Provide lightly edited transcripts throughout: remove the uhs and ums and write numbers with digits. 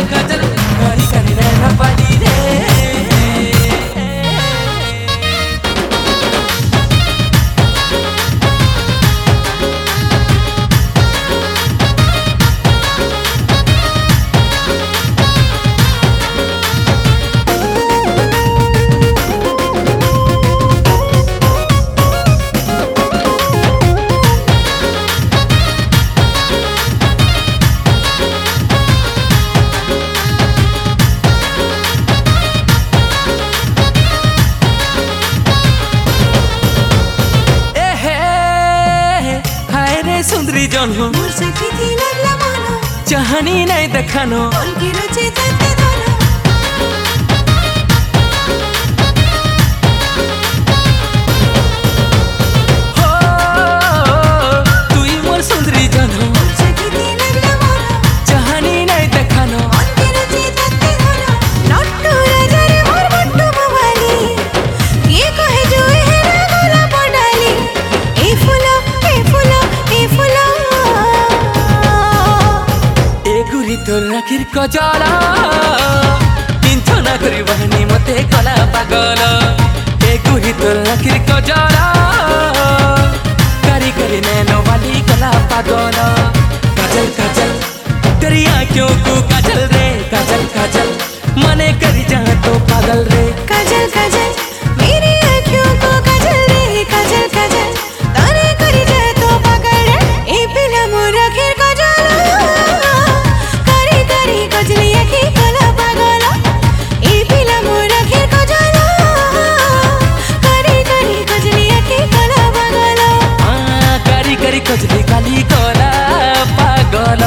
काजल करी करी नैना पाली रे। सुंदरी जन हो चाहनी नहीं देखानो तुई मोर सुंदरी जन हो चाहनी नहीं देखानो तोर राखिर कजला किंचो ना करी बहनी मते कला पागल ए गुही तोर राखिर कजला करी करी नैनो वाली कला पागल। काजल काजल तेरी आँखों को काजल रे काजल काजल मने करी जा तो पागल रे। काजल काजल मेरी आँखों को काजल रे काजल काजल तारे करी जा तो पागल रे। ए पिला मोर राखिर कजला कजली आँखी कला पागल ए पिला मोर राखिर कजला करी करी कजली आँखी कला पागल। करी करी कजली काली कला पागल।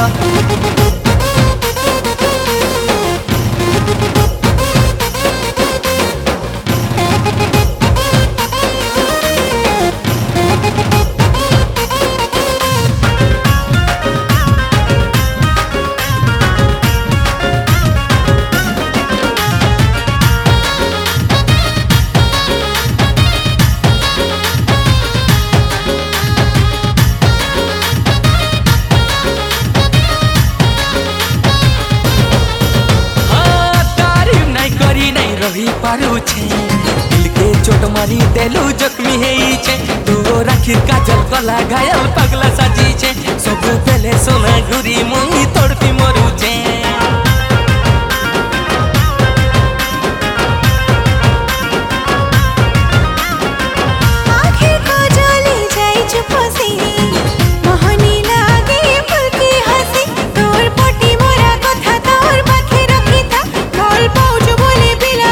दिल के चोट मारी देलू जख्मी है छे तो राखिर काजल कला घायल पगला साजी छे सब पहले सोना घुरी मुई तड़पी मरू छे। आखिर काजली जाई चुपसी मोहनी लागे फुलकी हसी तोर पटी मोरा कथा तोर पाखे रखी था ढोल पाउच बोले बिला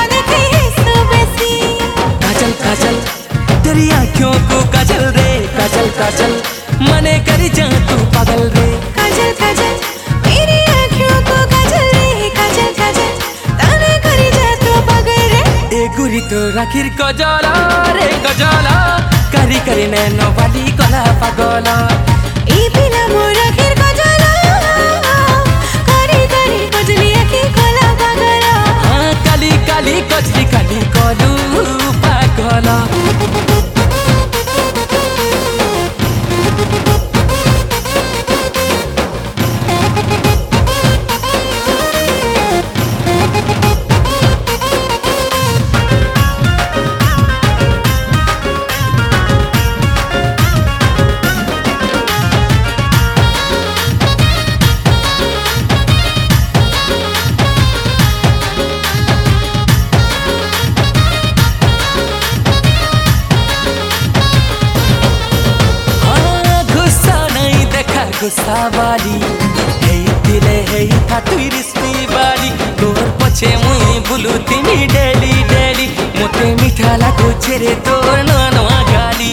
काजल तेरी आँखों को काजल रे काजल काजल मने करी जा तू पागल रे। काजल काजल मेरी आँखों को काजल रे काजल काजल तारे करी जा तो पागल रे। ए गुरी तो राखिर कजला रे कजला करी करी नैनो वाली कला पागल ए पिला मोर राखिर कजला करी करी कजली आँखी कला पागल। हाँ काली काली कजली काली कलू पागल। गुस्सा वाली हे दिले हे था तुई रिश्ती वाली तोर पछे मुई बुलू तिमी डेली डेली मोते मीठा लागो छेरे तोर ननवा गाली।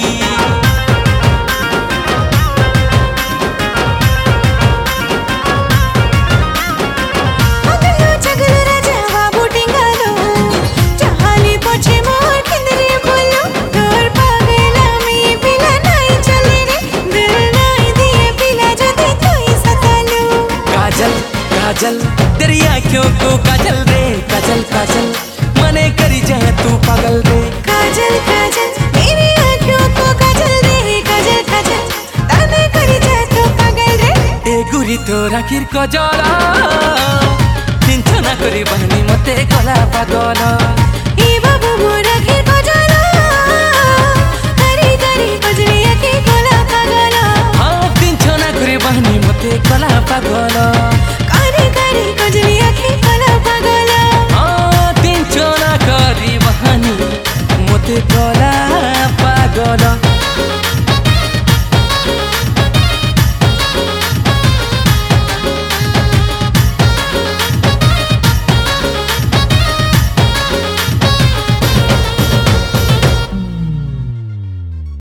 काजल तेरी आँखों को काजल रे काजल काजल मने करी जा तू पागल रे। काजल काजल मेरी आँखों को काजल रे काजल काजल ताने करी जा तू पागल रे। ए गुरी तो राखिर कजला ଛନା କରି ବାହାନି ମତେ କଲା ପାଗଲ ए बाबू मोर आखि गजल तारी तारी गजरे आखि कला पागल ହଁ ତିନ ଛନା କରି ବାହାନି ମତେ କଲା ପାଗଲ